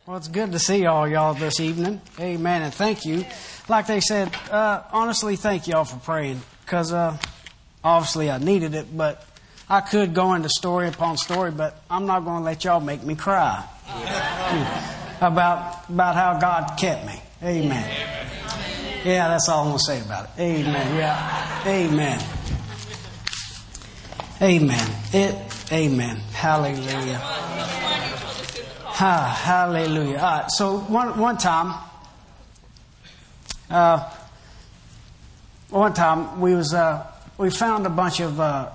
Well, it's good to see all y'all this evening. Amen, and thank you. Like they said, honestly, thank y'all for praying, because obviously I needed it, but I could go into story upon story, but I'm not going to let y'all make me cry about how God kept me. Amen. Yeah, that's all I'm going to say about it. Amen. Yeah. Amen. Amen. Amen. Hallelujah. Hallelujah. All right, so one time we found a bunch of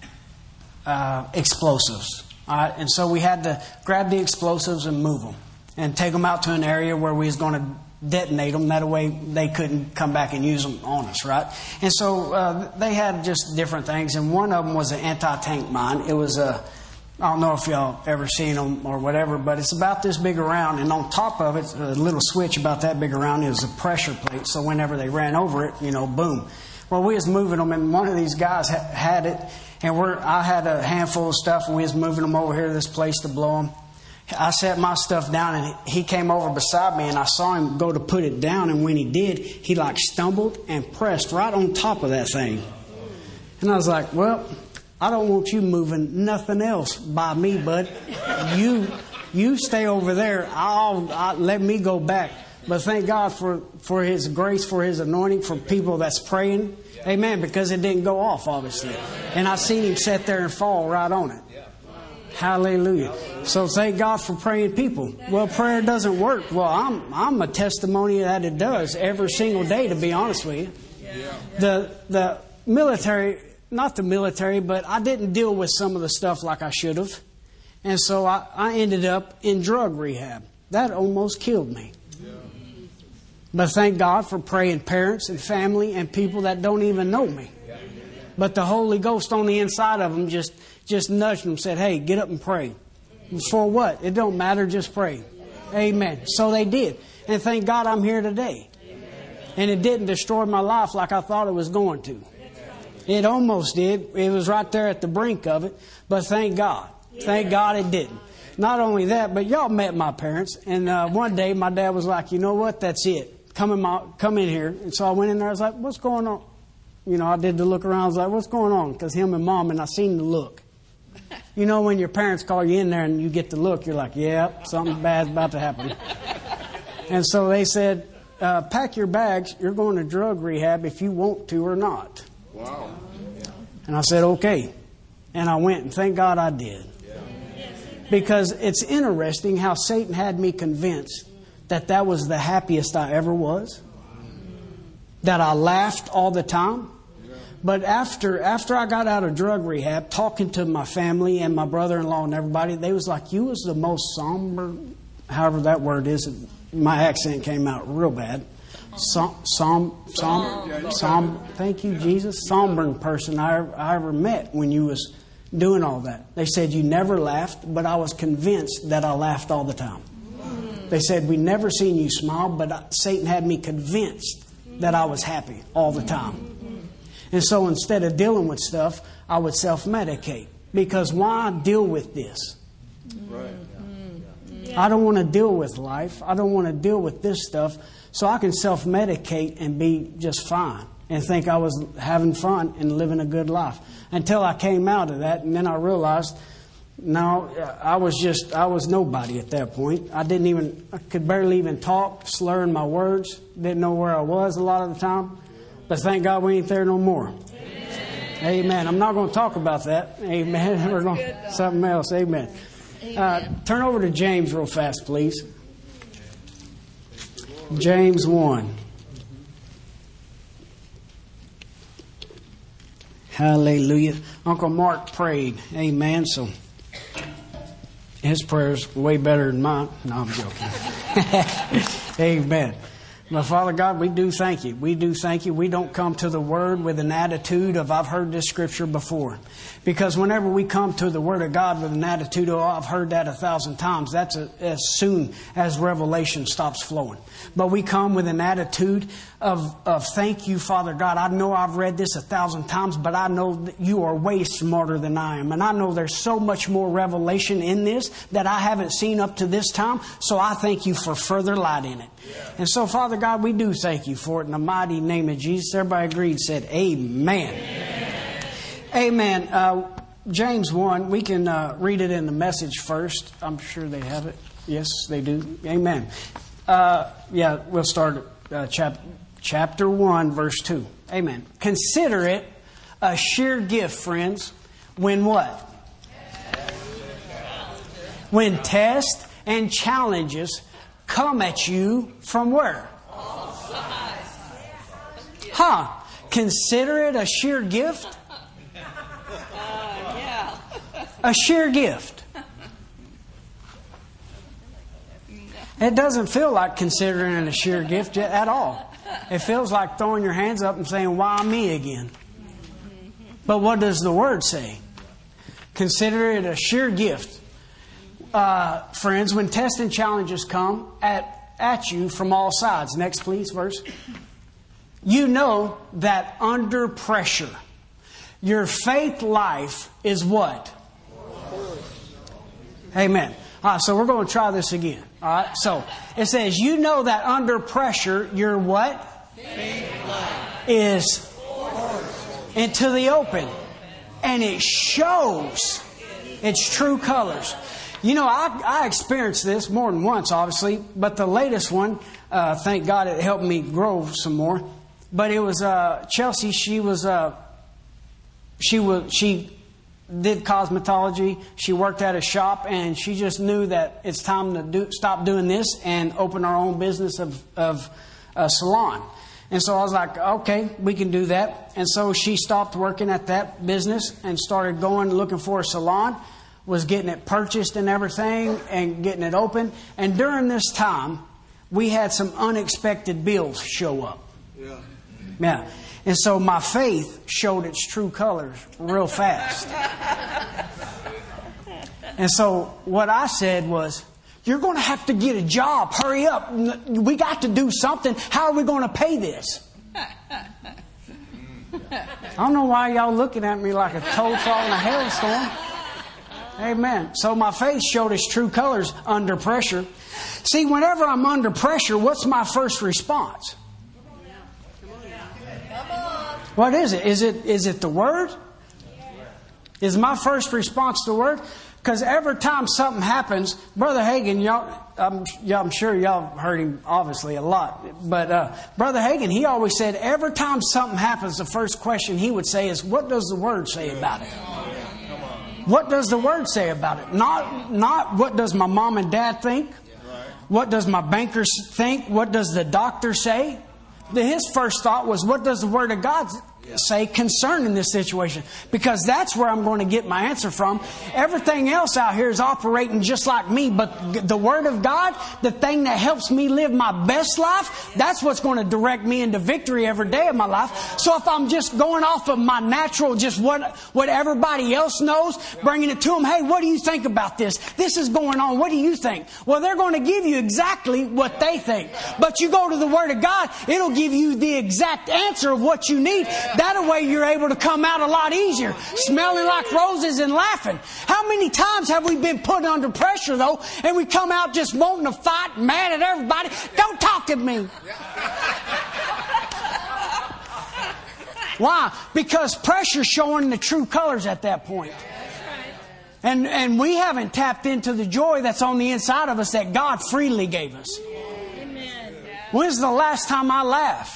explosives. All right, and so we had to grab the explosives and move them and take them out to an area where we was going to detonate them. That way they couldn't come back and use them on us, right? And so they had just different things, and one of them was an anti-tank mine. It was I don't know if y'all ever seen them or whatever, but it's about this big around, and on top of it, a little switch about that big around is a pressure plate. So whenever they ran over it, boom. Well, we was moving them, and one of these guys had it, and I had a handful of stuff, and we was moving them over here to this place to blow them. I set my stuff down, and he came over beside me, and I saw him go to put it down, and when he did, he stumbled and pressed right on top of that thing. And I was like, well, I don't want you moving nothing else by me, bud. You stay over there. I'll let me go back. But thank God for His grace, for His anointing, for people that's praying. Amen. Because it didn't go off, obviously. And I seen him sit there and fall right on it. Hallelujah. So thank God for praying people. Well, prayer doesn't work. Well, I'm a testimony that it does every single day, to be honest with you. The military, not the military, but I didn't deal with some of the stuff like I should have. And so I ended up in drug rehab. That almost killed me. But thank God for praying parents and family and people that don't even know me. But the Holy Ghost on the inside of them just nudged them, said, hey, get up and pray. For what? It don't matter, just pray. Amen. So they did. And thank God I'm here today. And it didn't destroy my life like I thought it was going to. It almost did. It was right there at the brink of it. But thank God. Thank God it didn't. Not only that, but y'all met my parents. And one day my dad was like, you know what? That's it. Come in here. And so I went in there. I was like, what's going on? I did the look around. I was like, what's going on? Because him and Mom, and I seen the look. When your parents call you in there and you get the look, you're like, yeah, something bad's about to happen. And so they said, pack your bags. You're going to drug rehab if you want to or not. Wow. And I said, okay. And I went, and thank God I did. Because it's interesting how Satan had me convinced that was the happiest I ever was. That I laughed all the time. But after I got out of drug rehab, talking to my family and my brother-in-law and everybody, they was like, you was the most somber, however that word is. My accent came out real bad. Thank you, Jesus. Somber person I ever met when you was doing all that. They said you never laughed, but I was convinced that I laughed all the time. They said we never seen you smile, but Satan had me convinced that I was happy all the time. And so instead of dealing with stuff, I would self-medicate. Because why deal with this? Right. I don't want to deal with life. I don't want to deal with this stuff. So I can self-medicate and be just fine. And think I was having fun and living a good life. Until I came out of that, and then I realized, no, I was nobody at that point. I could barely even talk, slurring my words. Didn't know where I was a lot of the time. But thank God we ain't there no more. Amen. I'm not going to talk about that. Amen. We're going to something else. Amen. Turn over to James real fast, please. James 1. Hallelujah. Uncle Mark prayed. Amen. So his prayer's way better than mine. No, I'm joking. Amen. Well, Father God, we do thank you. We do thank you. We don't come to the Word with an attitude of, I've heard this Scripture before. Because whenever we come to the Word of God with an attitude of, oh, I've heard that 1,000 times, that's as soon as revelation stops flowing. But we come with an attitude of thank you, Father God. I know I've read this 1,000 times, but I know that you are way smarter than I am. And I know there's so much more revelation in this that I haven't seen up to this time. So I thank you for further light in it. Yeah. And so, Father God, we do thank you for it in the mighty name of Jesus. Everybody agreed, said amen. Amen. James 1, we can read it in the Message first. I'm sure they have it. Yes, they do. Amen. We'll start at chapter 1, verse 2. Amen. Consider it a sheer gift, friends, when what? When tests and challenges come at you from where? All sides. Consider it a sheer gift? A sheer gift. It doesn't feel like considering it a sheer gift at all. It feels like throwing your hands up and saying, why me again? But what does the Word say? Consider it a sheer gift. Friends, when tests and challenges come at you from all sides. Next, please, verse. You know that under pressure, your faith life is what? Amen. All right, so we're going to try this again. All right, so it says, you know that under pressure, your what? Is into the open. And it shows its true colors. You know, I experienced this more than once, obviously. But the latest one, thank God it helped me grow some more. But it was Chelsea. She did cosmetology. She worked at a shop, and she just knew that it's time to stop doing this and open our own business of a salon. And so I was like, okay, we can do that. And so she stopped working at that business and started going looking for a salon, was getting it purchased and everything and getting it open. And during this time, we had some unexpected bills show up. Yeah. And so my faith showed its true colors real fast. And so what I said was, you're going to have to get a job. Hurry up. We got to do something. How are we going to pay this? I don't know why y'all looking at me like a toad frog in a hailstorm. Amen. So my faith showed its true colors under pressure. See, whenever I'm under pressure, what's my first response? What is it? Is it the Word? Is my first response the Word? Because every time something happens, Brother Hagin, I'm sure y'all heard him obviously a lot. But Brother Hagin, he always said every time something happens, the first question he would say is, what does the Word say about it? What does the Word say about it? Not what does my mom and dad think? What does my bankers think? What does the doctor say? His first thought was, what does the Word of God say concerning this situation? Because that's where I'm going to get my answer from. Everything else out here is operating just like me, but the Word of God, the thing that helps me live my best life, that's what's going to direct me into victory every day of my life. So if I'm just going off of my natural, just what everybody else knows, bringing it to them, hey, what do you think about this? This is going on. What do you think? Well, they're going to give you exactly what they think. But you go to the Word of God, it'll give you the exact answer of what you need. That way you're able to come out a lot easier, smelling like roses and laughing. How many times have we been put under pressure, though, and we come out just wanting to fight, mad at everybody? Don't talk to me. Why? Because pressure's showing the true colors at that point. And we haven't tapped into the joy that's on the inside of us that God freely gave us. When's the last time I laughed?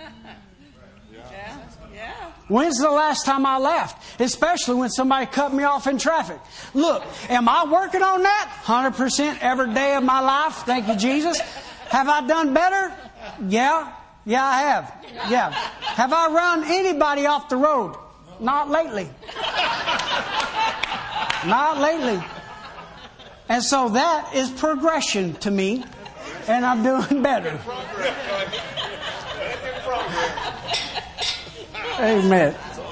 When's the last time I laughed? Especially when somebody cut me off in traffic. Look, am I working on that? 100% every day of my life. Thank you, Jesus. Have I done better? Yeah, I have. Yeah. Have I run anybody off the road? Not lately. Not lately. And so that is progression to me. And I'm doing better. Amen.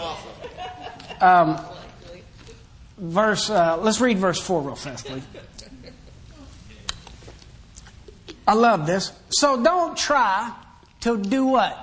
Let's read verse 4 real fast, please. I love this. So don't try to do what?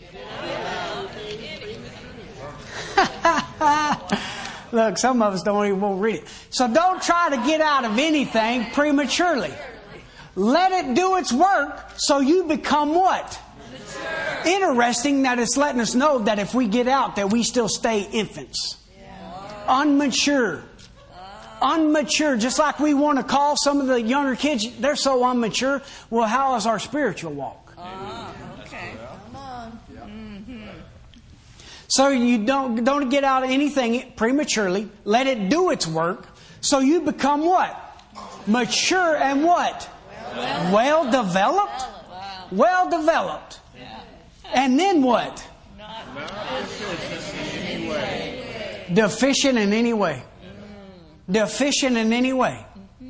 Look, some of us don't even want to read it. So don't try to get out of anything prematurely. Let it do its work so you become what? Interesting that it's letting us know that if we get out, that we still stay infants. Unmature. Unmature. Just like we want to call some of the younger kids, they're so unmature. Well, how is our spiritual walk? Okay. Come on. So you don't get out of anything prematurely. Let it do its work so you become what? Mature and what? Well developed. Well developed. And then what? Deficient in any way. Deficient in any way.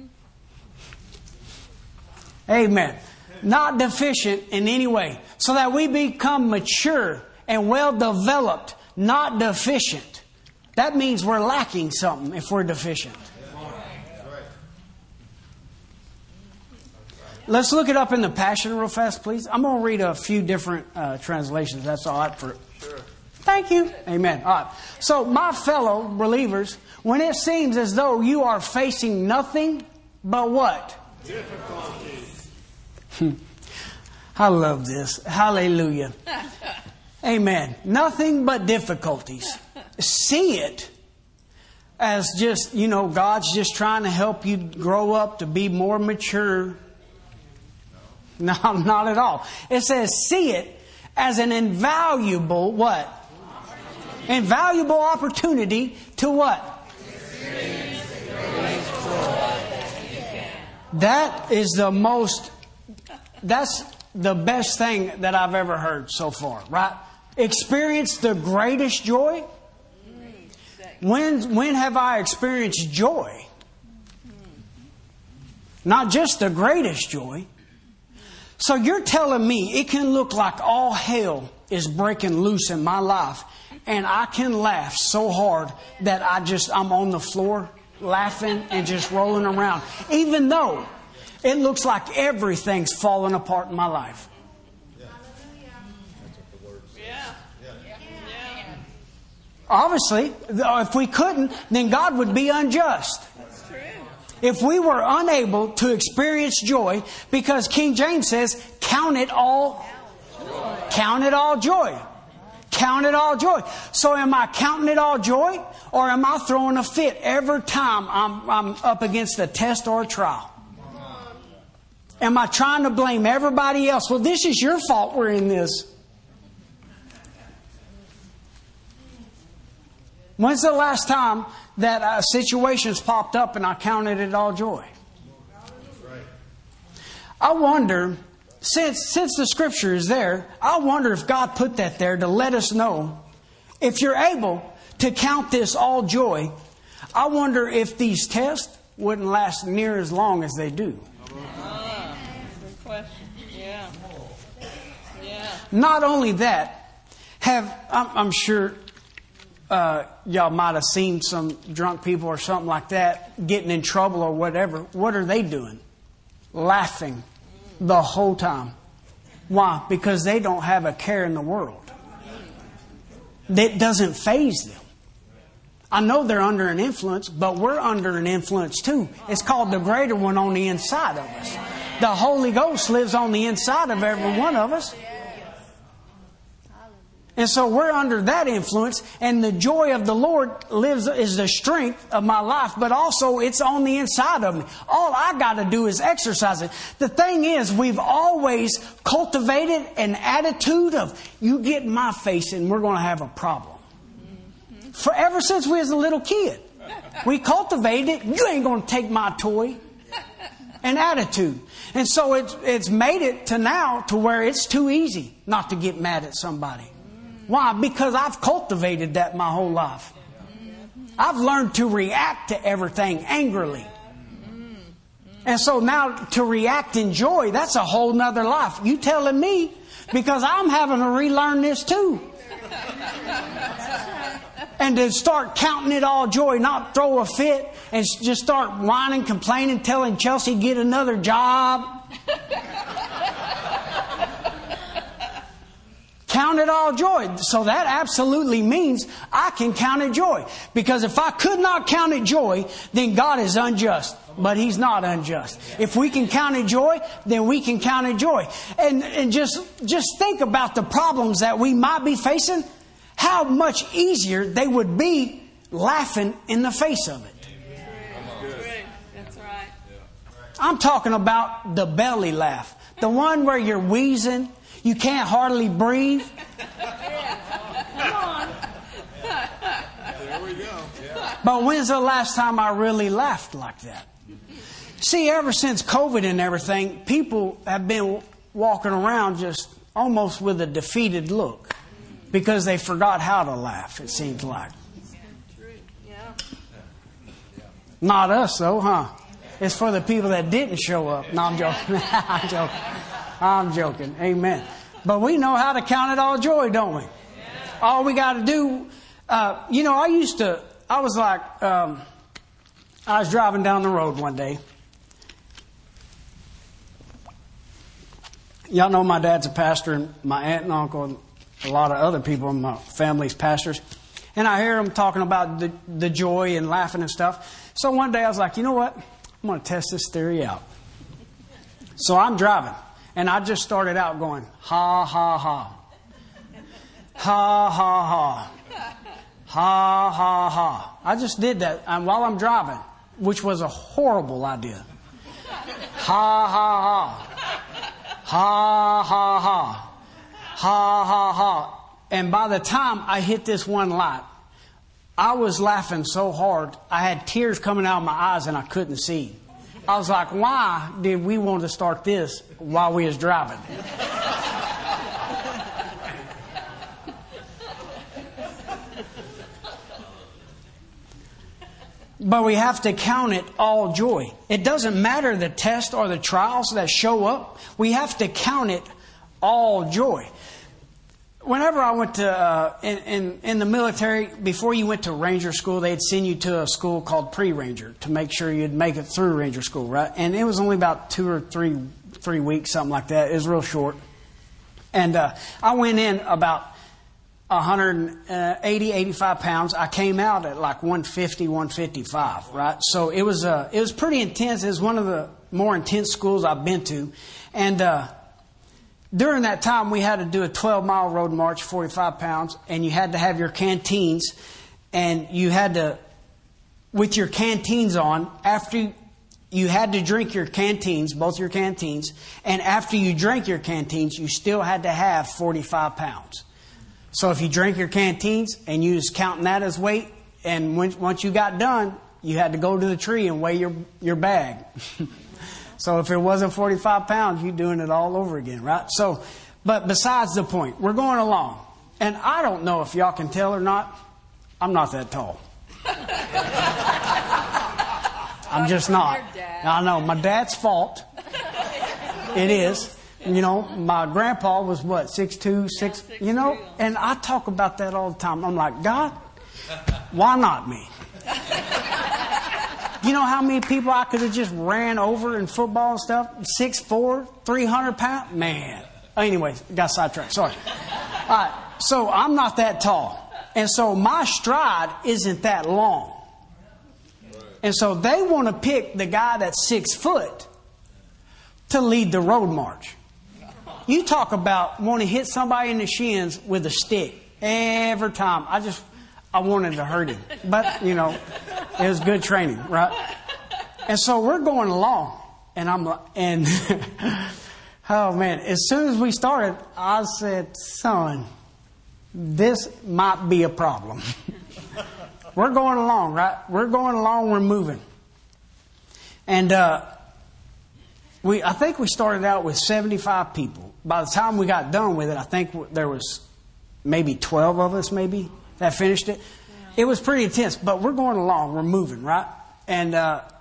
Amen. Not deficient in any way. So that we become mature and well developed, not deficient. That means we're lacking something if we're deficient. Let's look it up in the Passion real fast, please. I'm going to read a few different translations. That's all right for. Sure. Thank you. Amen. All right. So, my fellow believers, when it seems as though you are facing nothing but what? Difficulties. I love this. Hallelujah. Amen. Nothing but difficulties. See it as just, God's just trying to help you grow up to be more mature. No, not at all. It says, see it as an invaluable what? Invaluable opportunity to what? That is that's the best thing that I've ever heard so far, right? Experience the greatest joy. When have I experienced joy? Not just the greatest joy. So you're telling me it can look like all hell is breaking loose in my life, and I can laugh so hard that I'm on the floor laughing and just rolling around, even though it looks like everything's falling apart in my life. Obviously, if we couldn't, then God would be unjust. If we were unable to experience joy, because King James says, count it all joy. Count it all joy. Count it all joy. So am I counting it all joy? Or am I throwing a fit every time I'm up against a test or a trial? Am I trying to blame everybody else? Well, this is your fault we're in this. When's the last time that situations popped up and I counted it all joy? I wonder, since the Scripture is there, I wonder if God put that there to let us know, if you're able to count this all joy, I wonder if these tests wouldn't last near as long as they do. Good question. Yeah. Not only that, I'm sure y'all might have seen some drunk people or something like that getting in trouble or whatever. What are they doing? Laughing the whole time. Why? Because they don't have a care in the world. It doesn't faze them. I know they're under an influence, but we're under an influence too. It's called the greater one on the inside of us. The Holy Ghost lives on the inside of every one of us. And so we're under that influence, and the joy of the Lord is the strength of my life, but also it's on the inside of me. All I got to do is exercise it. The thing is, we've always cultivated an attitude of, you get in my face and we're going to have a problem. Ever since we was a little kid, we cultivated it, you ain't going to take my toy. An attitude. And so it's made it to now to where it's too easy not to get mad at somebody. Why? Because I've cultivated that my whole life. I've learned to react to everything angrily. And so now to react in joy, that's a whole nother life. You telling me, because I'm having to relearn this too. And to start counting it all joy, not throw a fit and just start whining, complaining, telling Chelsea get another job. Count it all joy. So that absolutely means I can count it joy. Because if I could not count it joy, then God is unjust. But He's not unjust. If we can count it joy, then we can count it joy. And just think about the problems that we might be facing. How much easier they would be laughing in the face of it. That's right. I'm talking about the belly laugh. The one where you're wheezing. You can't hardly breathe. Come on. There we go. Yeah. But when's the last time I really laughed like that? See, ever since COVID and everything, people have been walking around just almost with a defeated look because they forgot how to laugh, it seems like. Yeah. Not us, though, huh? It's for the people that didn't show up. No, I'm joking. I'm joking. I'm joking. Amen. But we know how to count it all joy, don't we? All we got to do, I was driving down the road one day. Y'all know my dad's a pastor, and my aunt and uncle, and a lot of other people in my family's pastors. And I hear them talking about the joy and laughing and stuff. So one day I was like, you know what? I'm going to test this theory out. So I'm driving. And I just started out going, ha, ha, ha. Ha, ha, ha. Ha, ha, ha. I just did that while I'm driving, which was a horrible idea. Ha, ha, ha. Ha, ha, ha. Ha, ha, ha. And by the time I hit this one light, I was laughing so hard, I had tears coming out of my eyes and I couldn't see. I was like, why did we want to start this while we was driving? But we have to count it all joy. It doesn't matter the test or the trials that show up. We have to count it all joy. Whenever I went to in the military, before you went to Ranger school, they'd send you to a school called pre-Ranger to make sure you'd make it through Ranger school, right? And it was only about 2 or 3 weeks, something like that. It was real short. And I went in about 180, 85 pounds. I came out at like 150, 155, right? So it was pretty intense. It was one of the more intense schools I've been to. And during that time, we had to do a 12-mile road march, 45 pounds, and you had to have your canteens, and you had to, with your canteens on, after you had to drink your canteens, both your canteens, and after you drank your canteens, you still had to have 45 pounds. So if you drank your canteens and you was counting that as weight, and once you got done, you had to go to the tree and weigh your bag. So if it wasn't 45 pounds, you're doing it all over again, right? So, but besides the point, we're going along. And I don't know if y'all can tell or not, I'm not that tall. I'm just not. I know, my dad's fault. It is. You know, my grandpa was what, 6'2", 6, you know? And I talk about that all the time. I'm like, God, why not me? You know how many people I could have just ran over in football and stuff? 6'4", 300 pounds? Man. Anyway, got sidetracked. Sorry. All right. So I'm not that tall. And so my stride isn't that long. And so they want to pick the guy that's 6 foot to lead the road march. You talk about want to hit somebody in the shins with a stick every time. I wanted to hurt him. But, you know, it was good training, right? And so we're going along. And I'm like, and oh man, as soon as we started, I said, son, this might be a problem. We're going along, right? We're going along, we're moving. And I think we started out with 75 people. By the time we got done with it, I think there was maybe 12 of us that finished it. Yeah. It was pretty intense, but we're going along, we're moving, right? And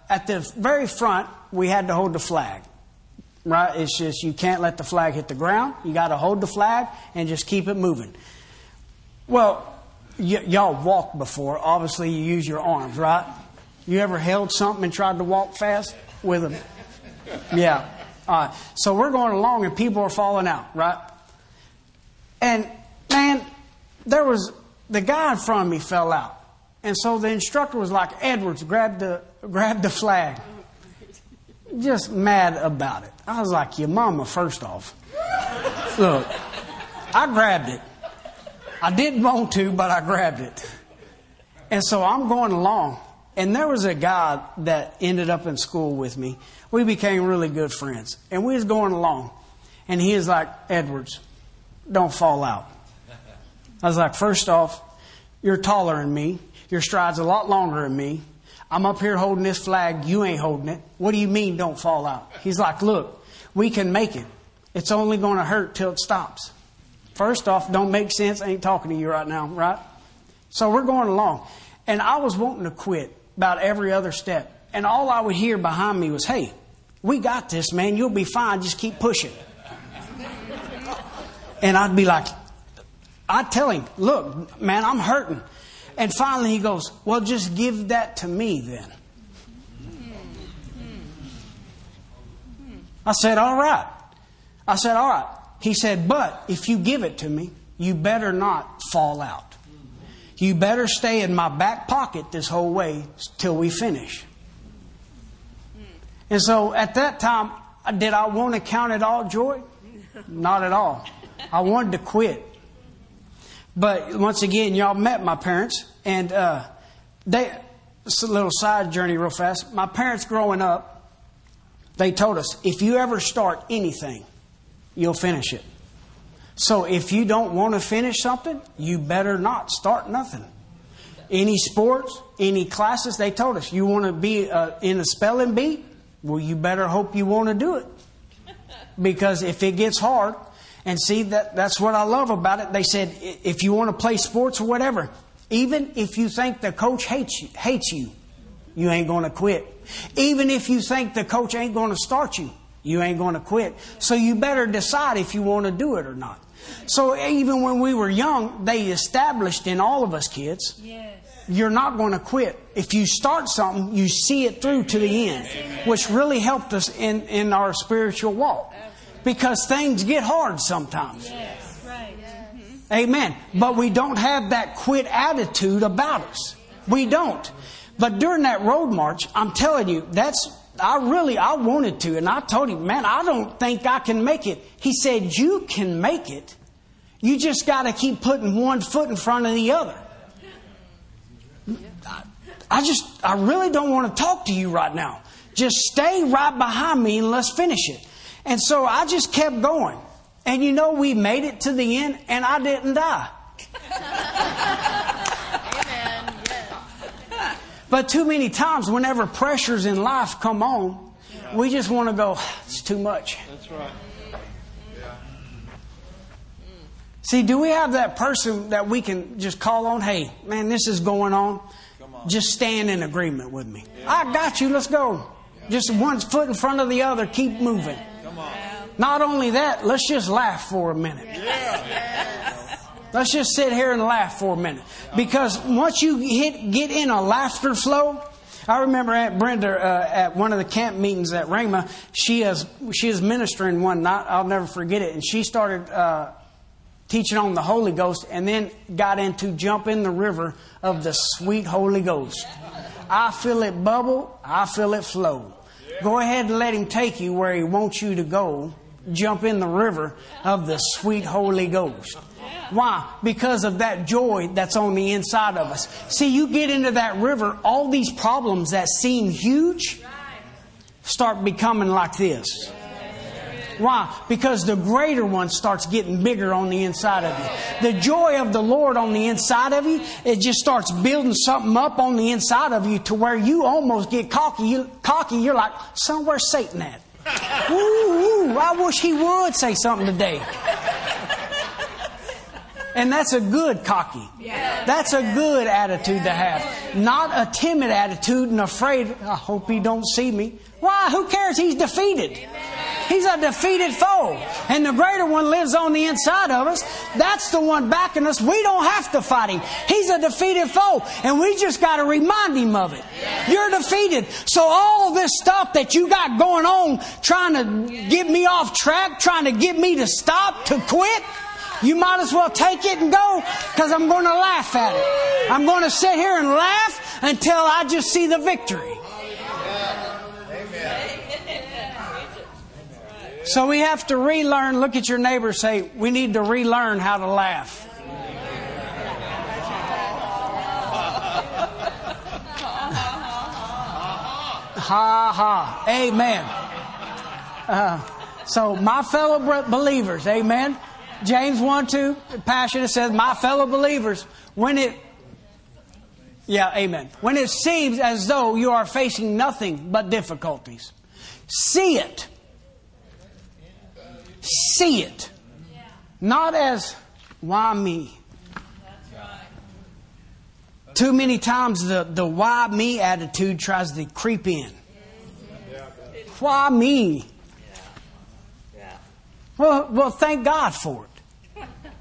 at the very front, we had to hold the flag. Right? It's just you can't let the flag hit the ground. You got to hold the flag and just keep it moving. Well, y'all walked before. Obviously, you use your arms, right? You ever held something and tried to walk fast with them? Yeah. All right. So we're going along and people are falling out, right? And, man, the guy in front of me fell out. And so the instructor was like, Edwards, grab the flag. Just mad about it. I was like, your mama, first off. Look, I grabbed it. I didn't want to, but I grabbed it. And so I'm going along. And there was a guy that ended up in school with me. We became really good friends. And we was going along. And he was like, Edwards, don't fall out. I was like, first off, you're taller than me. Your stride's a lot longer than me. I'm up here holding this flag. You ain't holding it. What do you mean don't fall out? He's like, look, we can make it. It's only going to hurt till it stops. First off, don't make sense. I ain't talking to you right now, right? So we're going along. And I was wanting to quit about every other step. And all I would hear behind me was, hey, we got this, man. You'll be fine. Just keep pushing. And I'd be like, I'd tell him, look, man, I'm hurting. And finally he goes, well, just give that to me then. I said, all right. He said, but if you give it to me, you better not fall out. You better stay in my back pocket this whole way till we finish. And so at that time, did I want to count it all joy? Not at all. I wanted to quit. But once again, y'all met my parents, and it's a little side journey real fast. My parents growing up, they told us, if you ever start anything, you'll finish it. So if you don't want to finish something, you better not start nothing. Any sports, any classes, they told us, you want to be in a spelling bee? Well, you better hope you want to do it. Because if it gets hard, and see, that's what I love about it. They said, if you want to play sports or whatever, even if you think the coach hates you, you ain't going to quit. Even if you think the coach ain't going to start you, you ain't going to quit. So you better decide if you want to do it or not. So even when we were young, they established in all of us kids, you're not going to quit. If you start something, you see it through to the end, which really helped us in our spiritual walk. Because things get hard sometimes. Yes, right. Amen. But we don't have that quit attitude about us. We don't. But during that road march, I'm telling you, I wanted to. And I told him, man, I don't think I can make it. He said, you can make it. You just got to keep putting one foot in front of the other. I really don't want to talk to you right now. Just stay right behind me and let's finish it. And so I just kept going. And you know, we made it to the end and I didn't die. Amen. Yes. But too many times, whenever pressures in life come on, we just want to go, it's too much. That's right. Yeah. See, do we have that person that we can just call on? Hey, man, this is going on. Just stand in agreement with me. Yeah. I got you. Let's go. Yeah. Just one foot in front of the other. Keep moving. Come on. Not only that, let's just laugh for a minute. Yeah. Let's just sit here and laugh for a minute. Because once you get in a laughter flow, I remember Aunt Brenda at one of the camp meetings at Rhema, she is ministering one night. I'll never forget it. And she started teaching on the Holy Ghost and then got into jump in the river of the sweet Holy Ghost. I feel it bubble. I feel it flow. Go ahead and let Him take you where He wants you to go. Jump in the river of the sweet Holy Ghost. Why? Because of that joy that's on the inside of us. See, you get into that river, all these problems that seem huge start becoming like this. Why? Because the greater one starts getting bigger on the inside of you. The joy of the Lord on the inside of you, it just starts building something up on the inside of you to where you almost get cocky. You're like, son, where's Satan at? Ooh, I wish he would say something today. And that's a good cocky. That's a good attitude to have. Not a timid attitude and afraid, I hope he don't see me. Why? Who cares? He's defeated. He's a defeated foe. And the greater one lives on the inside of us. That's the one backing us. We don't have to fight him. He's a defeated foe. And we just got to remind him of it. You're defeated. So all this stuff that you got going on, trying to get me off track, trying to get me to stop, to quit, you might as well take it and go, because I'm going to laugh at it. I'm going to sit here and laugh until I just see the victory. So we have to relearn. Look at your neighbor and say, we need to relearn how to laugh. Ha ha. Amen. So my fellow believers, amen. James 1:2, passionate says, my fellow believers, amen. When it seems as though you are facing nothing but difficulties, see it. See it. Not as, why me? Too many times the why me attitude tries to creep in. Why me? Well, thank God for it.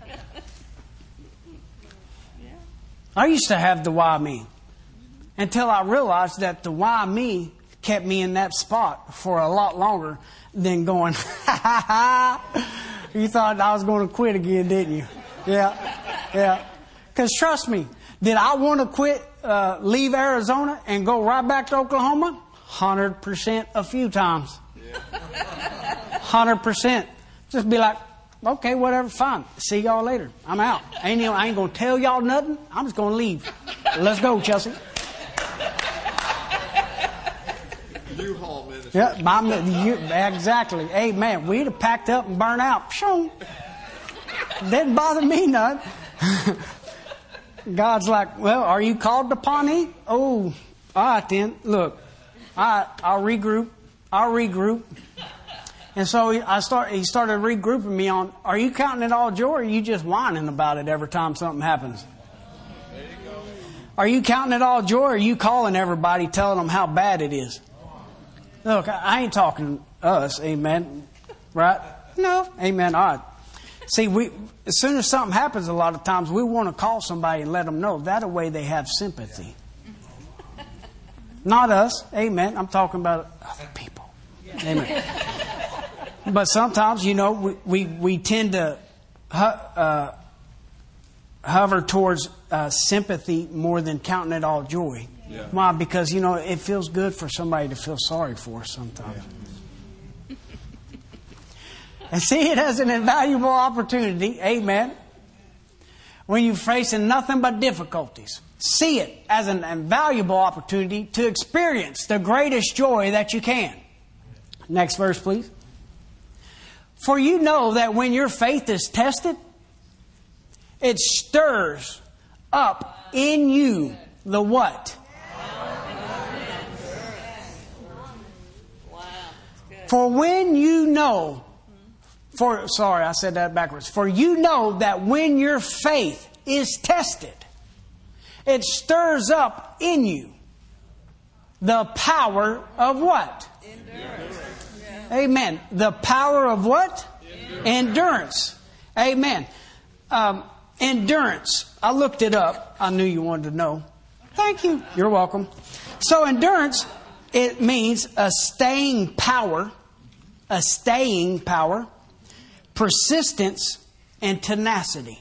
I used to have the why me until I realized that the why me kept me in that spot for a lot longer than going, you thought I was going to quit again, didn't you? Yeah. Because trust me, did I want to quit, leave Arizona and go right back to Oklahoma? 100% a few times. 100%. Just be like, okay, whatever, fine. See y'all later. I'm out. I ain't going to tell y'all nothing. I'm just going to leave. Let's go, Chelsea. U-Haul ministry. Yeah, exactly. Amen. We'd have packed up and burned out. Didn't bother me none. God's like, well, are you called to Pawnee? Oh, all right then. Look, I'll regroup. And so he started regrouping me on, are you counting it all joy, or are you just whining about it every time something happens? There you go. Are you counting it all joy, or are you calling everybody, telling them how bad it is? Look, I ain't talking to us, amen, right? No, amen, all right. See, as soon as something happens, a lot of times we want to call somebody and let them know. That way they have sympathy. Not us, amen. I'm talking about other people, amen. But sometimes, we tend to hover towards sympathy more than counting it all joy. Yeah. Why? Because, it feels good for somebody to feel sorry for us sometimes. Yeah. And see it as an invaluable opportunity, amen, when you're facing nothing but difficulties. See it as an invaluable opportunity to experience the greatest joy that you can. Next verse, please. For you know that when your faith is tested, it stirs up in you the what? For when you know, I said that backwards. For you know that when your faith is tested, it stirs up in you the power of what? Endurance. Amen. The power of what? Endurance. Amen. Endurance. I looked it up. I knew you wanted to know. Thank you. You're welcome. So endurance, it means a staying power, persistence, and tenacity.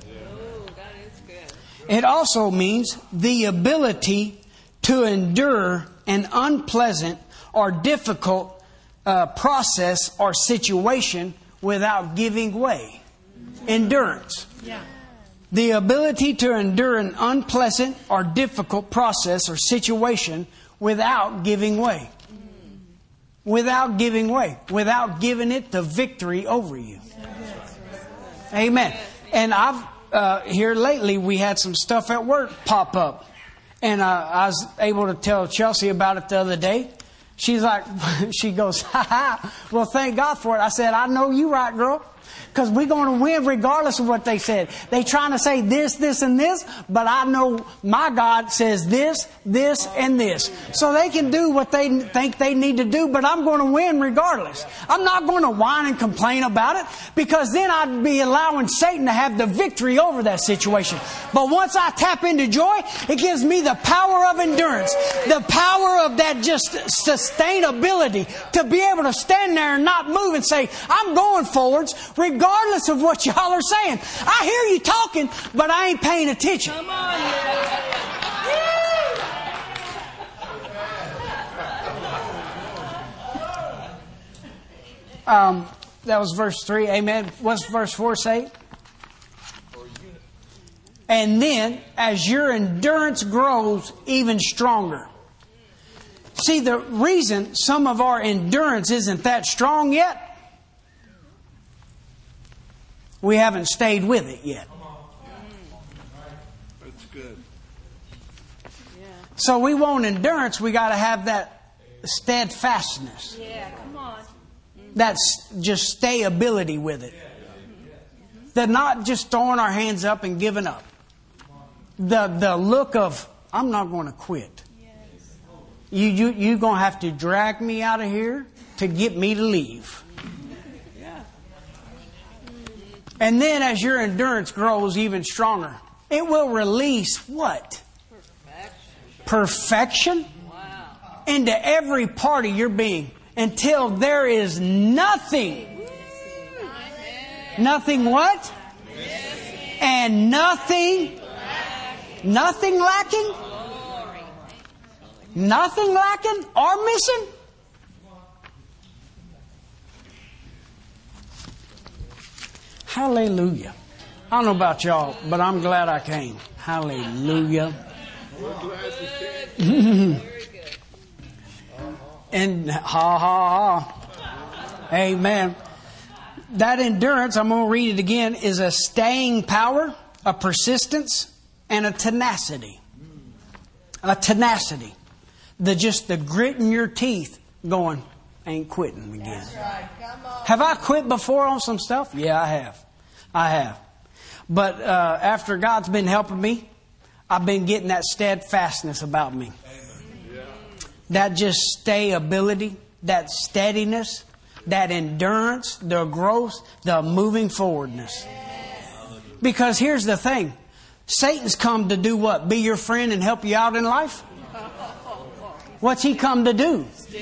It also means the ability to endure an unpleasant or difficult process or situation without giving way. Endurance. Yeah. The ability to endure an unpleasant or difficult process or situation without giving way. Without giving way. Without giving it the victory over you. Amen. And here lately we had some stuff at work pop up. And I was able to tell Chelsea about it the other day. She's like, she goes, well, thank God for it. I said, I know you right, girl. Because we're going to win regardless of what they said. They trying to say this, this, and this, but I know my God says this, this, and this. So they can do what they think they need to do, but I'm going to win regardless. I'm not going to whine and complain about it, because then I'd be allowing Satan to have the victory over that situation. But once I tap into joy, it gives me the power of endurance, the power of that just sustainability to be able to stand there and not move and say, I'm going forwards regardless of what y'all are saying. I hear you talking, but I ain't paying attention. Come on, That was verse 3. Amen. What's verse 4 say? And then, as your endurance grows even stronger. See, the reason some of our endurance isn't that strong yet, we haven't stayed with it yet. That's good. So we want endurance, we got to have that steadfastness. yeah, come on. That's just stayability with it. That not just throwing our hands up and giving up. The look of, I'm not going to quit. You're going to have to drag me out of here to get me to leave. And then as your endurance grows even stronger, it will release what? Perfection into every part of your being, until there is nothing. Nothing what? And nothing lacking? Nothing lacking or missing? Hallelujah. I don't know about y'all, but I'm glad I came. Hallelujah. We're glad you came. And ha. Amen. That endurance, I'm going to read it again, is a staying power, a persistence, and a tenacity. A tenacity. The grit in your teeth going, ain't quitting again. Have I quit before on some stuff? Yeah, I have. But after God's been helping me, I've been getting that steadfastness about me. That just stayability, that steadiness, that endurance, the growth, the moving forwardness. Because here's the thing. Satan's come to do what? Be your friend and help you out in life? What's he come to do?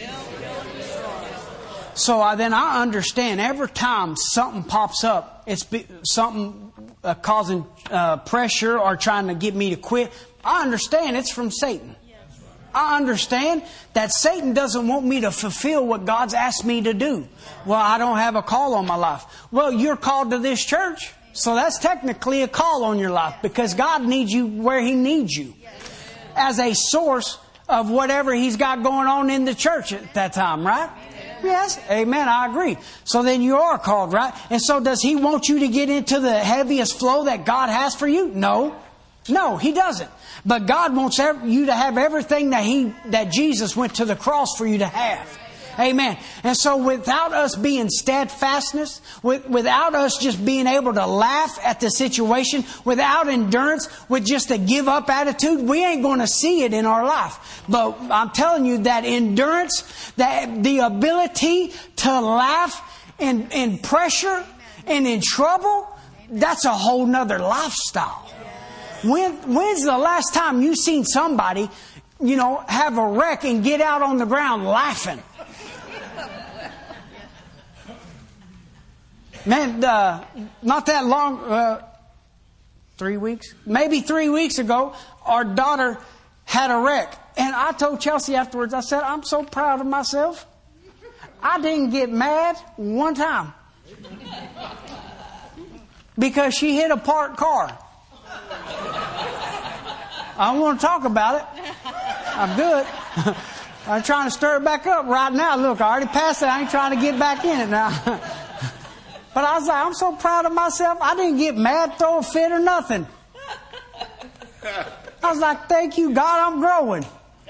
So then I understand every time something pops up, it's something causing pressure or trying to get me to quit. I understand it's from Satan. I understand that Satan doesn't want me to fulfill what God's asked me to do. Well, I don't have a call on my life. Well, you're called to this church. So that's technically a call on your life, because God needs you where He needs you as a source of whatever He's got going on in the church at that time, right? Yes. Amen. I agree. So then you are called, right? And so does He want you to get into the heaviest flow that God has for you? No. No, He doesn't. But God wants you to have everything that Jesus went to the cross for you to have. Amen. And so without us being steadfastness, without us just being able to laugh at the situation, without endurance, with just a give up attitude, we ain't going to see it in our life. But I'm telling you that endurance, that the ability to laugh in pressure and in trouble, that's a whole nother lifestyle. When's the last time you seen somebody, have a wreck and get out on the ground laughing? Man, not that long, 3 weeks, maybe 3 weeks ago, our daughter had a wreck. And I told Chelsea afterwards, I said, I'm so proud of myself. I didn't get mad one time. Because she hit a parked car. I don't want to talk about it. I'm good. I'm trying to stir it back up right now. Look, I already passed it. I ain't trying to get back in it now. But I was like, I'm so proud of myself. I didn't get mad, throw a fit or nothing. I was like, thank you, God, I'm growing.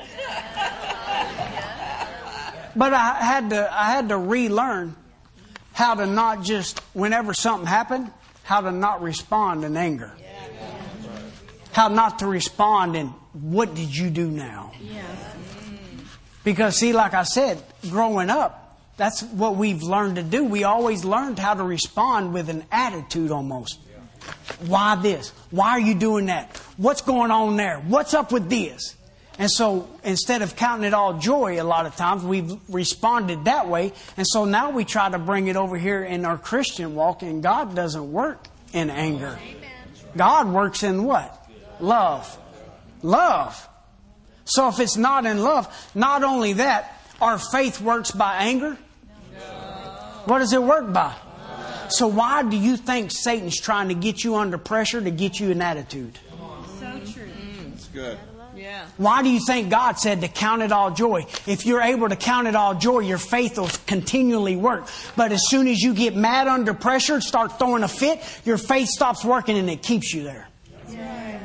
But I had to relearn how to not just, whenever something happened, how to not respond in anger. How not to respond in, what did you do now? Because see, like I said, growing up, that's what we've learned to do. We always learned how to respond with an attitude almost. Why this? Why are you doing that? What's going on there? What's up with this? And so instead of counting it all joy, a lot of times we've responded that way. And so now we try to bring it over here in our Christian walk, and God doesn't work in anger. God works in what? Love. Love. So if it's not in love, not only that, our faith works by anger. What does it work by? So why do you think Satan's trying to get you under pressure to get you an attitude? So true. That's good. Yeah. Why do you think God said to count it all joy? If you're able to count it all joy, your faith will continually work. But as soon as you get mad under pressure, start throwing a fit, your faith stops working and it keeps you there. Yeah.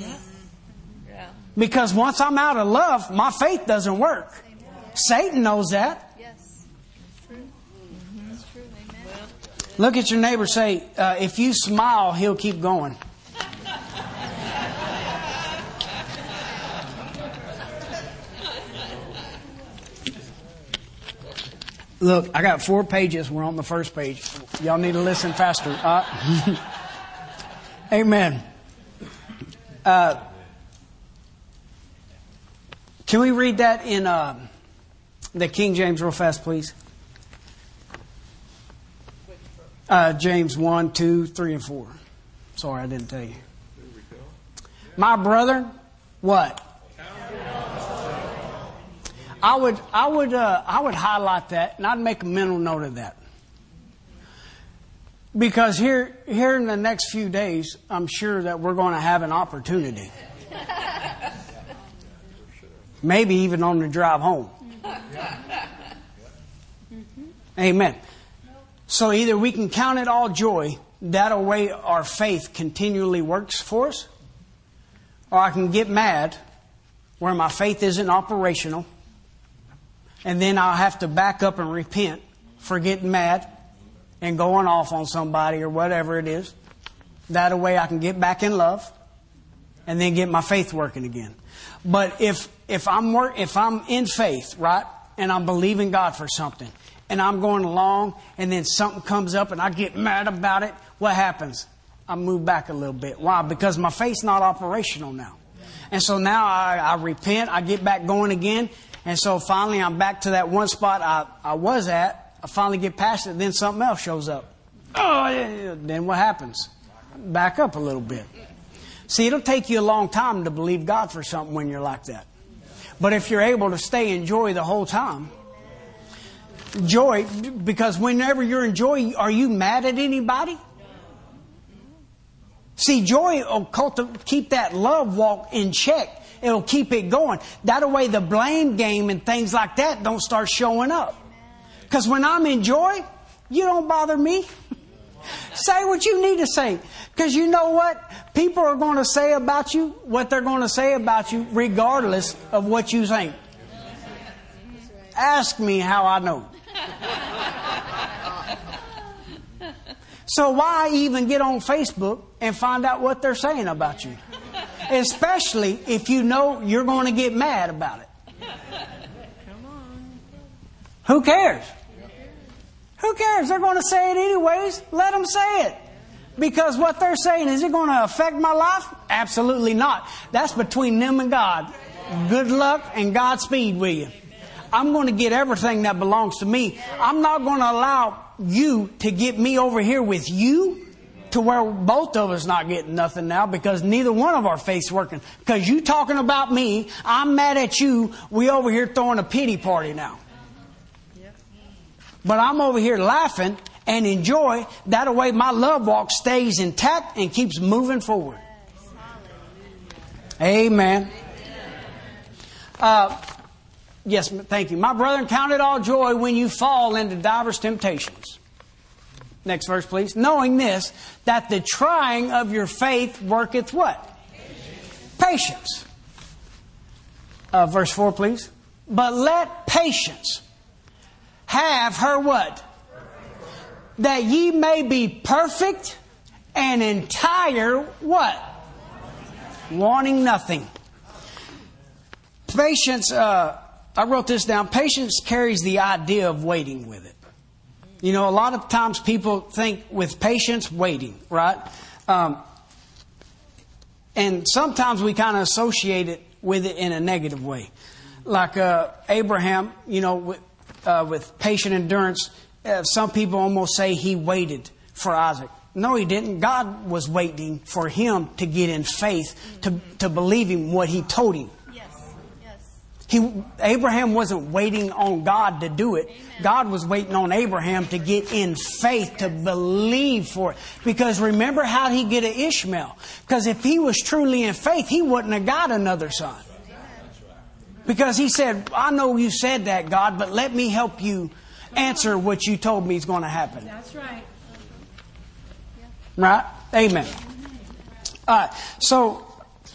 Because once I'm out of love, my faith doesn't work. Satan knows that. Yes. It's true. It's true. Amen. Look at your neighbor, say, if you smile, he'll keep going. Look, I got 4 pages. We're on the first page. Y'all need to listen faster. Amen. Can we read that in the King James real fast, please? James 1, 2, 3, and 4. Sorry, I didn't tell you. My brother, what? I would highlight that, and I'd make a mental note of that. Because here in the next few days, I'm sure that we're going to have an opportunity. Maybe even on the drive home. Amen. So either we can count it all joy, that way our faith continually works for us, or I can get mad where my faith isn't operational, and then I'll have to back up and repent for getting mad and going off on somebody or whatever it is. That way I can get back in love and then get my faith working again. But if I'm in faith, right, and I'm believing God for something, and I'm going along, and then something comes up and I get mad about it, what happens? I move back a little bit. Why? Because my faith's not operational now. And so now I repent, I get back going again, and so finally I'm back to that one spot I was at. I finally get past it, then something else shows up. Oh, yeah. Then what happens? Back up a little bit. See, it'll take you a long time to believe God for something when you're like that. But if you're able to stay in joy the whole time, joy, because whenever you're in joy, are you mad at anybody? See, joy will keep that love walk in check. It'll keep it going. That way the blame game and things like that don't start showing up. Because when I'm in joy, you don't bother me. Say what you need to say. Because you know what? People are going to say about you what they're going to say about you regardless of what you think. Ask me how I know. So why even get on Facebook and find out what they're saying about you? Especially if you know you're going to get mad about it. Who cares? Who cares? They're going to say it anyways. Let them say it. Because what they're saying, is it going to affect my life? Absolutely not. That's between them and God. Good luck and Godspeed with you. I'm going to get everything that belongs to me. I'm not going to allow you to get me over here with you to where both of us not getting nothing now, because neither one of our faith's working. Because you talking about me, I'm mad at you, we over here throwing a pity party now. But I'm over here laughing and enjoy. That way my love walk stays intact and keeps moving forward. Amen. Yes, thank you. My brethren, count it all joy when you fall into divers temptations. Next verse, please. Knowing this, that the trying of your faith worketh what? Patience. Verse 4, please. But let patience have her what? that ye may be perfect and entire, what? Wanting nothing. Patience, I wrote this down. Patience carries the idea of waiting with it. You know, a lot of times people think with patience, waiting, right? And sometimes we kind of associate it with it in a negative way. Like Abraham, you know, with patient endurance, some people almost say he waited for Isaac. No, he didn't. God was waiting for him to get in faith, to believe him what he told him. Abraham wasn't waiting on God to do it. Amen. God was waiting on Abraham to get in faith, to believe for it. Because remember how he get an Ishmael? Because if he was truly in faith, he wouldn't have got another son. Because he said, I know you said that, God, but let me help you answer what you told me is going to happen. That's right. Right? Amen. All right. So,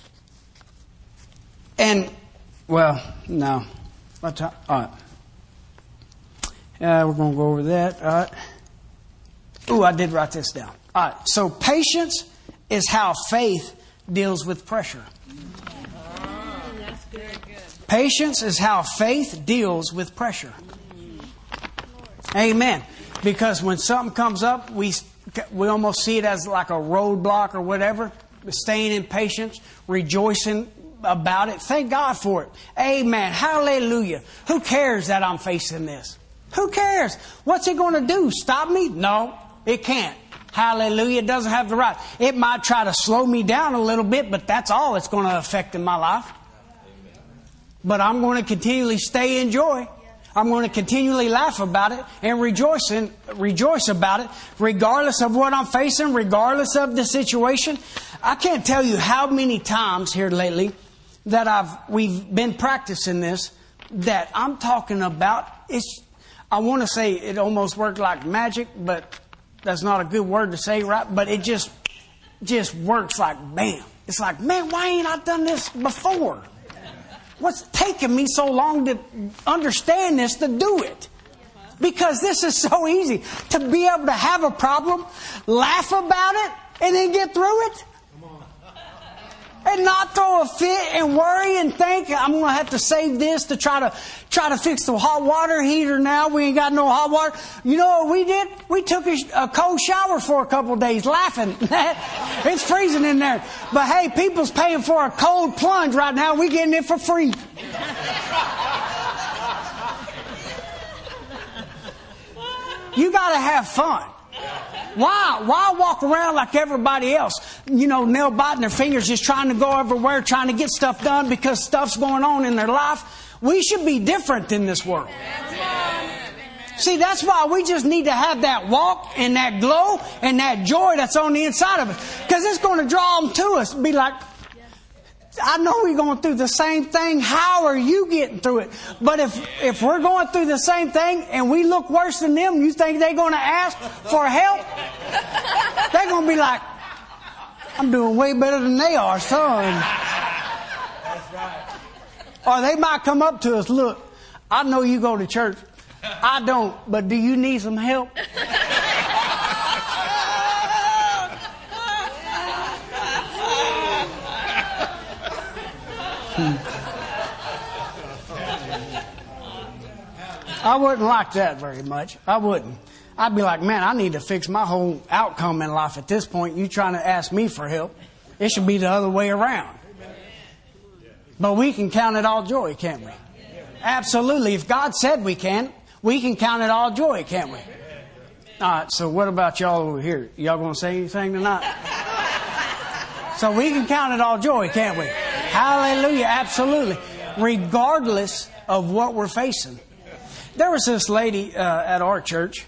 and... well, no. All right. We're going to go over that. All right. Ooh, I did write this down. All right. So patience is how faith deals with pressure. That's good. Patience is how faith deals with pressure. Amen. Because when something comes up, we almost see it as like a roadblock or whatever. Staying in patience, rejoicing about it. Thank God for it. Amen. Hallelujah. Who cares that I'm facing this? Who cares? What's it going to do? Stop me? No, it can't. Hallelujah. It doesn't have the right. It might try to slow me down a little bit, but that's all it's going to affect in my life. But I'm going to continually stay in joy. I'm going to continually laugh about it and rejoice about it, regardless of what I'm facing, regardless of the situation. I can't tell you how many times here lately that we've been practicing this, that I'm talking about. I want to say it almost worked like magic, but that's not a good word to say, right? But it just works like bam. It's like, man, why ain't I done this before? What's taking me so long to understand this, to do it? Because this is so easy. To be able to have a problem, laugh about it, and then get through it. And not throw a fit and worry and think, I'm going to have to save this to try to fix the hot water heater now. We ain't got no hot water. You know what we did? We took a cold shower for a couple of days laughing. It's freezing in there. But hey, people's paying for a cold plunge right now. We getting it for free. You got to have fun. Why walk around like everybody else? You know, nail biting their fingers, just trying to go everywhere, trying to get stuff done because stuff's going on in their life. We should be different in this world. See, that's why we just need to have that walk and that glow and that joy that's on the inside of us. Because it's going to draw them to us. Be like, I know we're going through the same thing. How are you getting through it? But if we're going through the same thing and we look worse than them, you think they're going to ask for help? They're going to be like, I'm doing way better than they are, son. That's right. Or they might come up to us, look, I know you go to church. I don't, but do you need some help? I wouldn't like that very much. I wouldn't. I'd be like, man, I need to fix my whole outcome in life at this point. You trying to ask me for help. It should be the other way around. But we can count it all joy, can't we? Absolutely. If God said we can count it all joy, can't we? All right, so what about y'all over here? Y'all going to say anything tonight? So we can count it all joy, can't we? Hallelujah, absolutely. Regardless of what we're facing. There was this lady at our church.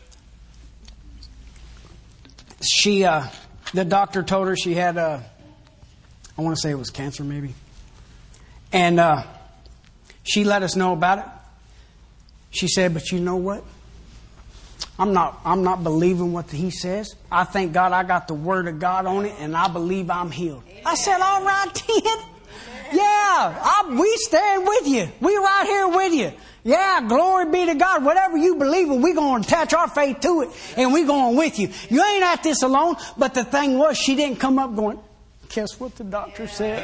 The doctor told her she had, I want to say it was cancer maybe. And she let us know about it. She said, but you know what? I'm not believing what he says. I thank God I got the word of God on it and I believe I'm healed. I said, all right, then. Yeah, we stand with you. We right here with you. Yeah, glory be to God. Whatever you believe in, we're going to attach our faith to it, and we're going with you. You ain't at this alone. But the thing was, she didn't come up going, guess what the doctor said?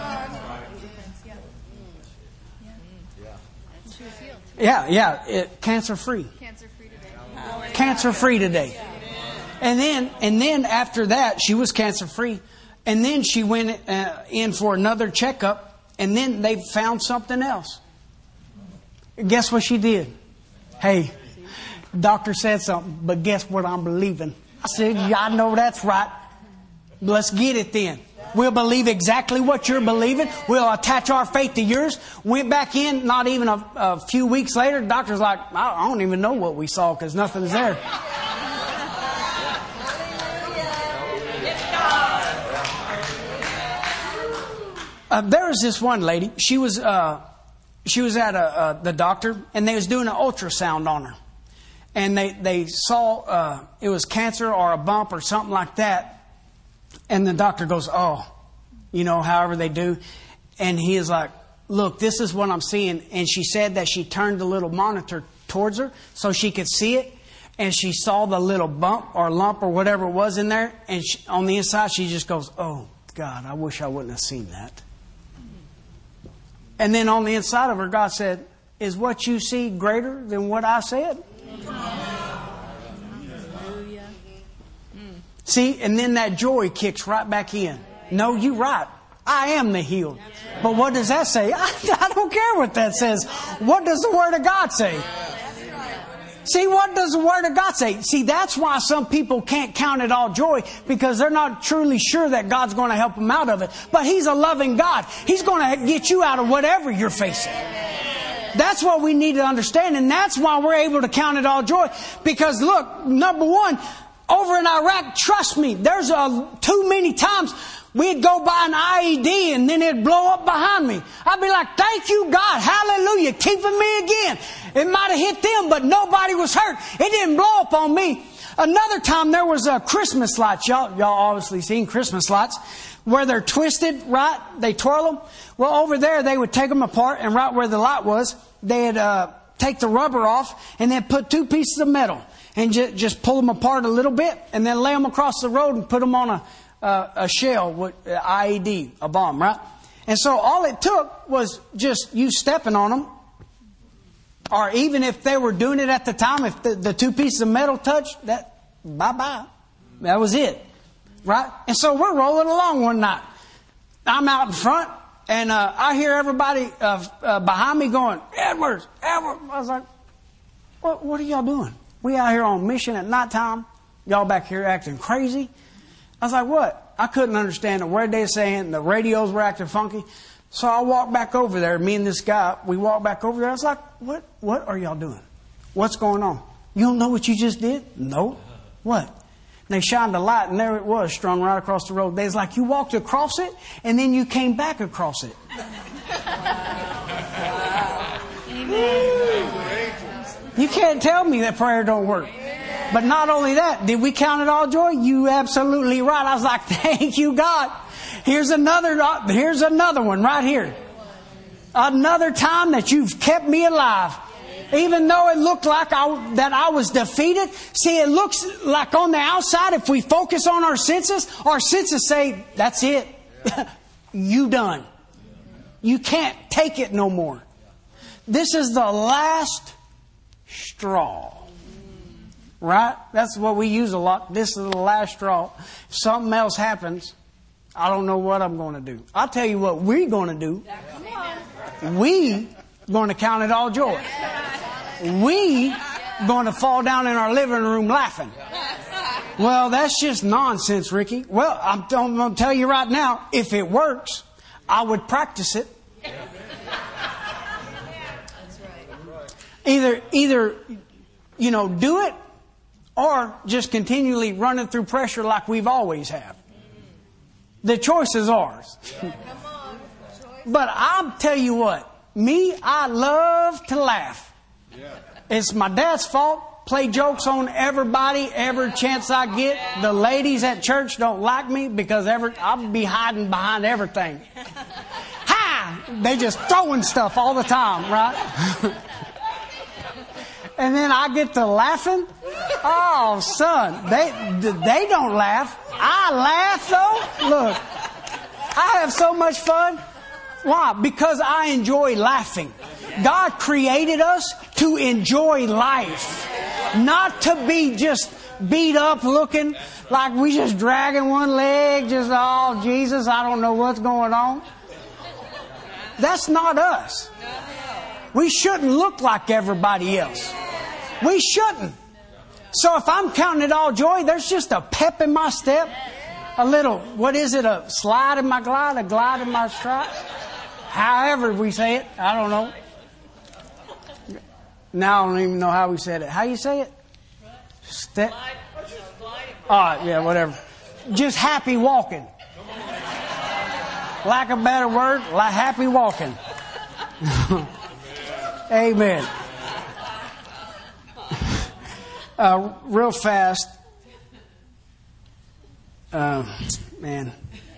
Yeah, cancer-free. Cancer-free today. Cancer-free today. And then after that, she was cancer-free. And then she went in for another checkup, and then they found something else. Guess what she did? Hey, doctor said something, but guess what I'm believing? I said, yeah, I know that's right. Let's get it then. We'll believe exactly what you're believing. We'll attach our faith to yours. Went back in, not even a few weeks later, the doctor's like, I don't even know what we saw because nothing's there. There was this one lady. She was at the doctor, and they was doing an ultrasound on her, and they saw it was cancer or a bump or something like that. And the doctor goes, however they do, and he is like, look, this is what I'm seeing. And she said that she turned the little monitor towards her so she could see it, and she saw the little bump or lump or whatever it was in there, and on the inside she just goes, oh God, I wish I wouldn't have seen that. And then on the inside of her, God said, is what you see greater than what I said? See, and then that joy kicks right back in. No, you're right. I am the healed. But what does that say? I don't care what that says. What does the Word of God say? See, what does the Word of God say? See, that's why some people can't count it all joy, because they're not truly sure that God's going to help them out of it. But He's a loving God. He's going to get you out of whatever you're facing. That's what we need to understand, and that's why we're able to count it all joy. Because look, number one, over in Iraq, trust me, there's too many times we'd go by an IED and then it'd blow up behind me. I'd be like, thank you, God. Hallelujah. Keeping me again. It might have hit them, but nobody was hurt. It didn't blow up on me. Another time there was Christmas lights. Y'all obviously seen Christmas lights where they're twisted, right? They twirl them. Well, over there, they would take them apart, and right where the light was, they'd take the rubber off and then put two pieces of metal and just pull them apart a little bit, and then lay them across the road and put them on a shell with IED, a bomb, right? And so all it took was just you stepping on them, or even if they were doing it at the time, if the two pieces of metal touched, that bye-bye. That was it, right? And so we're rolling along one night. I'm out in front, and I hear everybody behind me going, Edward. I was like, what are y'all doing? We out here on mission at nighttime. Y'all back here acting crazy. I was like, what? I couldn't understand a word they were saying. The radios were acting funky. So I walked back over there. Me and this guy, we walked back over there. I was like, what are y'all doing? What's going on? You don't know what you just did? No. What? And they shined a light, and there it was, strung right across the road. They was like, you walked across it, and then you came back across it. You can't tell me that prayer don't work. But not only that, did we count it all joy? You absolutely right. I was like, thank you, God. Here's another one right here. Another time that you've kept me alive. Even though it looked like that I was defeated. See, it looks like on the outside, if we focus on our senses say, that's it. You done. You can't take it no more. This is the last straw. Right? That's what we use a lot. This is the last straw. If something else happens, I don't know what I'm going to do. I'll tell you what we're going to do. We going to count it all joy. We going to fall down in our living room laughing. Well, that's just nonsense, Ricky. Well, I'm going to tell you right now, if it works, I would practice it. Either do it, or just continually running through pressure like we've always have. The choice is ours. But I'll tell you what, I love to laugh. It's my dad's fault. Play jokes on everybody every chance I get. The ladies at church don't like me because I'll be hiding behind everything. Ha! They just throwing stuff all the time, right? And then I get to laughing. Oh, son, they don't laugh. I laugh though. Look, I have so much fun. Why? Because I enjoy laughing. God created us to enjoy life, not to be just beat up looking like we just dragging one leg, just, oh, Jesus, I don't know what's going on. That's not us. We shouldn't look like everybody else. We shouldn't. So if I'm counting it all joy, there's just a pep in my step, a little, what is it, a slide in my glide, a glide in my stride? However we say it, I don't know. Now I don't even know how we said it. How you say it? Step. Yeah, whatever. Just happy walking. Lack of a better word, like happy walking. Amen. Real fast. Man.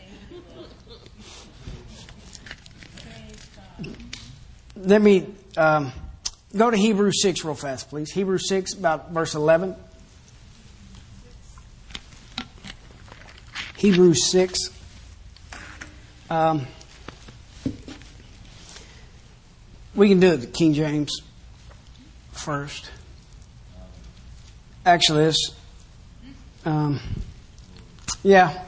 Let me go to Hebrews 6 real fast, please. Hebrews 6, about verse 11. Hebrews 6. We can do it the King James first. Actually, this. Yeah.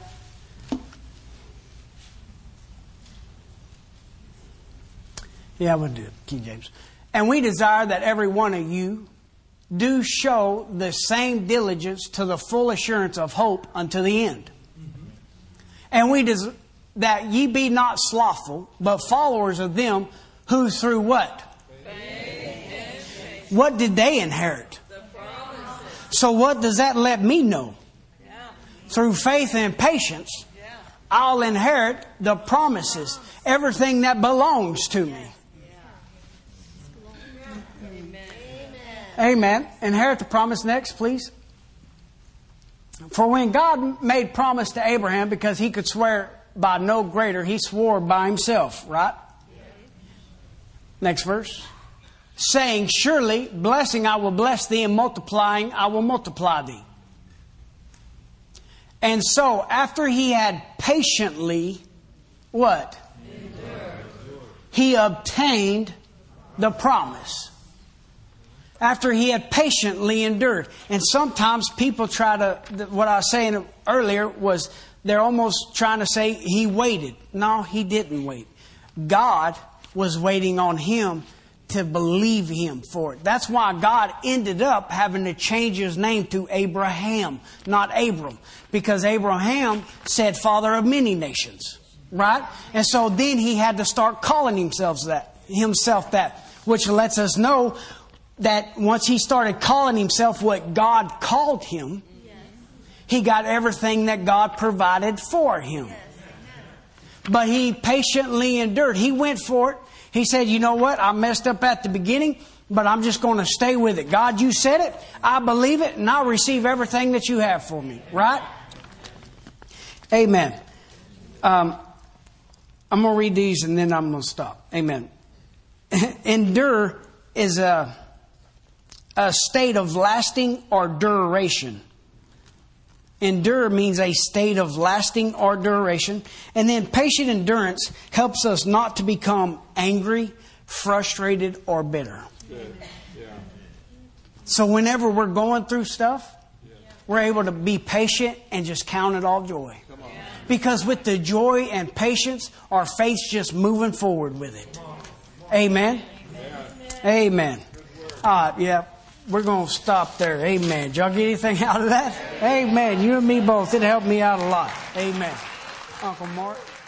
Yeah, we'll do it, King James. And we desire that every one of you do show the same diligence to the full assurance of hope unto the end. And we that ye be not slothful, but followers of them who through what? Faith. What did they inherit? So what does that let me know? Through faith and patience, I'll inherit the promises, everything that belongs to me. Amen. Inherit the promise. Next, please. For when God made promise to Abraham, because he could swear by no greater, he swore by himself, right? Next verse. Saying, surely, blessing I will bless thee, and multiplying I will multiply thee. And so, after he had patiently, what? He obtained the promise. After he had patiently endured. And sometimes people try to, what I was saying earlier was, they're almost trying to say he waited. No, he didn't wait. God was waiting on him to believe him for it. That's why God ended up having to change his name to Abraham, not Abram. Because Abraham said father of many nations. Right? And so then he had to start calling himself that. Which lets us know that once he started calling himself what God called him, he got everything that God provided for him. But he patiently endured. He went for it. He said, you know what? I messed up at the beginning, but I'm just going to stay with it. God, you said it. I believe it, and I'll receive everything that you have for me. Right? Amen. I'm going to read these and then I'm going to stop. Amen. Endure is a state of lasting or duration. Endure means a state of lasting or duration. And then patient endurance helps us not to become angry, frustrated, or bitter. Yeah. So whenever we're going through stuff, we're able to be patient and just count it all joy. Because with the joy and patience, our faith's just moving forward with it. Amen. Amen. Yeah. We're going to stop there. Amen. Did y'all get anything out of that? Amen. You and me both. It helped me out a lot. Amen. Uncle Mark.